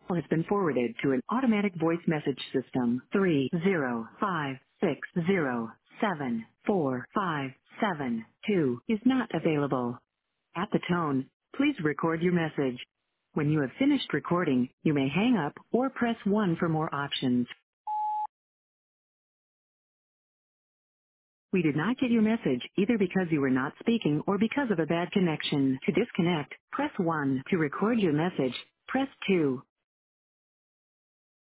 has been forwarded to an automatic voice message system. 30560745572 is not available. At the tone, please record your message. When you have finished recording, you may hang up or press 1 for more options. We did not get your message either because you were not speaking or because of a bad connection. To disconnect, press 1. To record your message, press 2.